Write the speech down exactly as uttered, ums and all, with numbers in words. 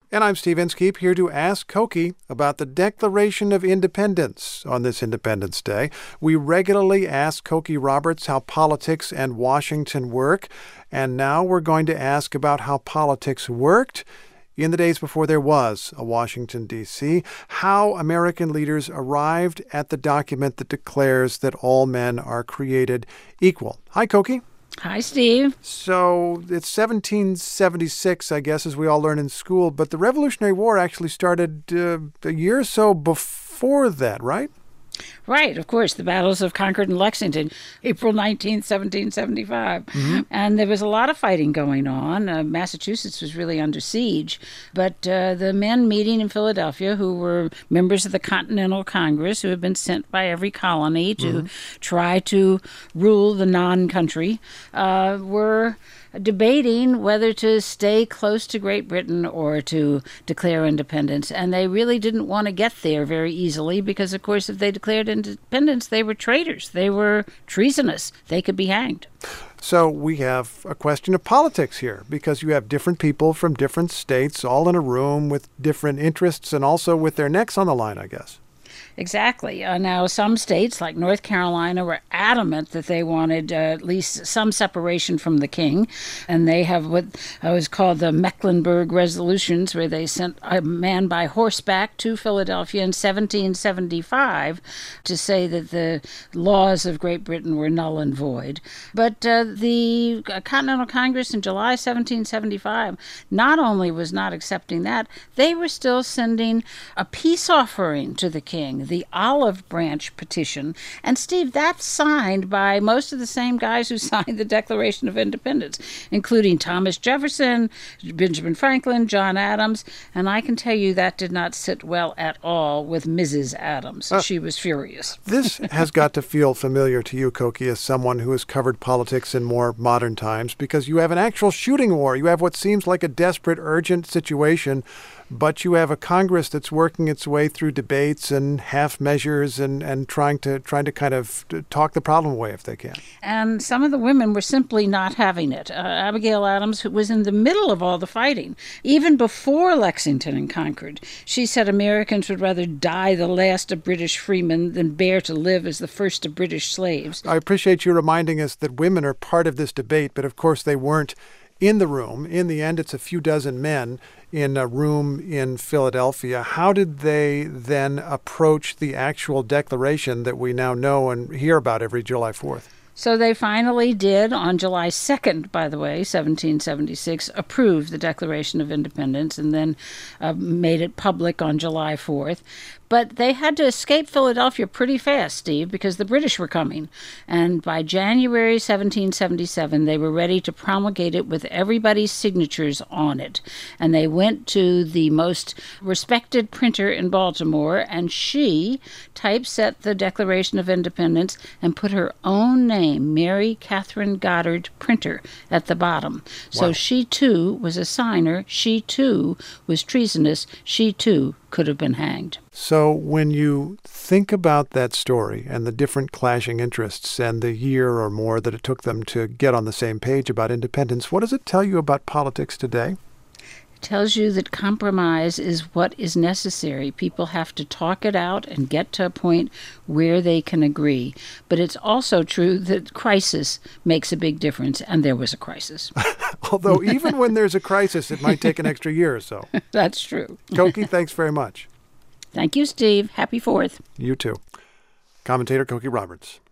And I'm Steve Inskeep, here to ask Cokie about the Declaration of Independence on this Independence Day. We regularly ask Cokie Roberts how politics and Washington work, and now we're going to ask about how politics worked in the days before there was a Washington, D C, how American leaders arrived at the document that declares that all men are created equal. Hi, Cokie. Hi, Steve. So it's seventeen seventy-six, I guess, as we all learn in school, but the Revolutionary War actually started uh, a year or so before that, right? Right, of course, the battles of Concord and Lexington, April nineteenth, seventeen seventy-five. Mm-hmm. And there was a lot of fighting going on. Uh, Massachusetts was really under siege. But uh, the men meeting in Philadelphia, who were members of the Continental Congress, who had been sent by every colony to mm-hmm. try to rule the non-country, uh, were debating whether to stay close to Great Britain or to declare independence. And they really didn't want to get there very easily because, of course, if they declared independence, they were traitors. They were treasonous. They could be hanged. So we have a question of politics here because you have different people from different states all in a room with different interests and also with their necks on the line, I guess. Exactly. Uh, now, some states, like North Carolina, were adamant that they wanted uh, at least some separation from the king. And they have what was called the Mecklenburg Resolutions, where they sent a man by horseback to Philadelphia in seventeen seventy-five to say that the laws of Great Britain were null and void. But uh, the Continental Congress in July seventeen seventy-five not only was not accepting that, they were still sending a peace offering to the king, the Olive Branch Petition. And, Steve, that's signed by most of the same guys who signed the Declaration of Independence, including Thomas Jefferson, Benjamin Franklin, John Adams. And I can tell you that did not sit well at all with Missus Adams. Uh, she was furious. This has got to feel familiar to you, Cokie, as someone who has covered politics in more modern times, because you have an actual shooting war. You have what seems like a desperate, urgent situation, but you have a Congress that's working its way through debates and half measures and, and trying to trying to kind of talk the problem away if they can. And some of the women were simply not having it. Uh, Abigail Adams was in the middle of all the fighting. Even before Lexington and Concord, she said Americans would rather die the last of British freemen than bear to live as the first of British slaves. I appreciate you reminding us that women are part of this debate, but of course they weren't in the room. In the end, it's a few dozen men in a room in Philadelphia. How did they then approach the actual declaration that we now know and hear about every July fourth? So they finally did, on July second, by the way, seventeen seventy-six, approve the Declaration of Independence and then uh, made it public on July fourth. But they had to escape Philadelphia pretty fast, Steve, because the British were coming. And by January seventeen seventy-seven, they were ready to promulgate it with everybody's signatures on it. And they went to the most respected printer in Baltimore, and she typeset the Declaration of Independence and put her own name, Mary Catherine Goddard Printer, at the bottom. So wow. She, too, was a signer. She, too, was treasonous. She, too, could have been hanged. So when you think about that story and the different clashing interests and the year or more that it took them to get on the same page about independence, what does it tell you about politics today? It tells you that compromise is what is necessary. People have to talk it out and get to a point where they can agree. But it's also true that crisis makes a big difference, and there was a crisis. Although even when there's a crisis, it might take an extra year or so. That's true. Cokie, thanks very much. Thank you, Steve. Happy fourth. You too. Commentator Cokie Roberts.